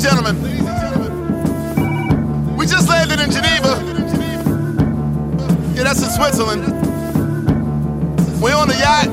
gentlemen, we just landed in Geneva. Yeah, that's in Switzerland. We're on the yacht.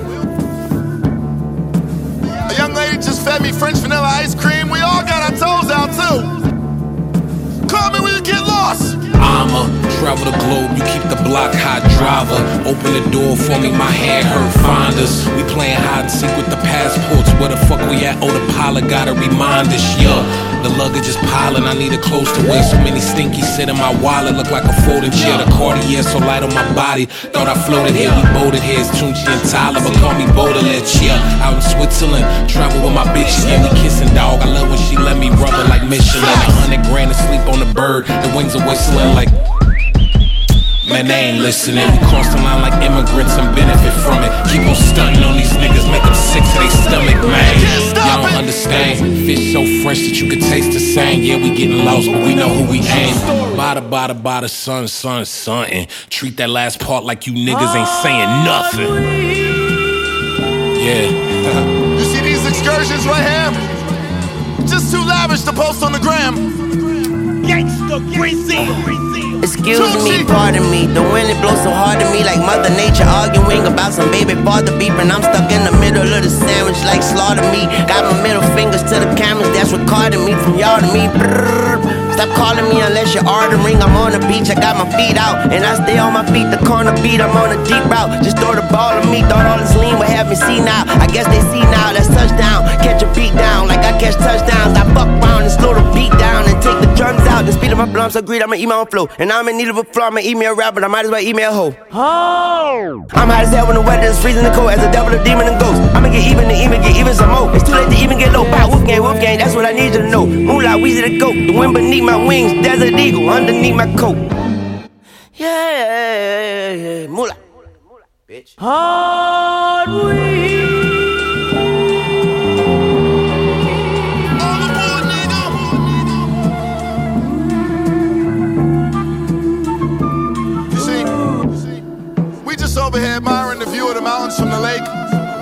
A young lady just fed me French vanilla ice cream. We all got our toes out too. Call me when you get lost. I'ma travel the globe, you keep the block hot, driver. Open the door for me, my hand hurt, find us. We playing hide and seek with the passports. Where the fuck we at? Oh, the pilot gotta remind us, yeah. The luggage is piling, I need a clothes to wear. So many stinkies sit in my wallet, look like a folding chair. The Cartier so light on my body, thought I floated here. We boated here, it's Tunchi and Tyler, but call me Baudelaire, yeah. Out in Switzerland, travel with my bitch, yeah, we kissing, dog. I love when she let me rub her like Michelin. 100 grand to sleep on the bird, the wings are whistling like... Man, they ain't listening. We cross the line like immigrants and benefit from it. Keep on stunting on these niggas, make them sick to their stomach, man. Y'all don't understand. Fish so fresh that you could taste the same. Yeah, we getting lost, but we know who we aim. Bada, son, and treat that last part like you niggas ain't saying nothing. Yeah. You see these excursions right here? Just too lavish to post on the gram. Gangsta Greasy. Excuse me, pardon me. The wind it blows so hard to me, like Mother Nature arguing about some baby father beeping. I'm stuck in the middle of the sandwich like slaughter meat. Got my middle fingers to the cameras that's recording me from y'all to me. Brrr. Stop calling me unless you're ordering. I'm on the beach, I got my feet out, and I stay on my feet. The corner beat, I'm on a deep route. Just throw the ball at me. Thought all this lean would have me see now. I guess they see now. That's touchdown. Catch a beat down like I catch touchdowns. I fuck around and slow the beat down and take the drums out. The speed of my blunts agreed. I'ma eat my own flow, and I'm in need of a flow. I'ma eat me a rap, but I might as well eat me a hoe. I'm hot as hell when the weather is freezing and cold. As a devil, a demon, and ghost. I'ma get even to even get even some more. It's too late to even get low. Bow, wolf gang, that's what I need you to know. Moolah, Weezy the goat. The wind beneath my wings, desert eagle underneath my coat. Yeah, moolah, bitch. Hard weed. You see, we just over here admiring the view of the mountains from the lake.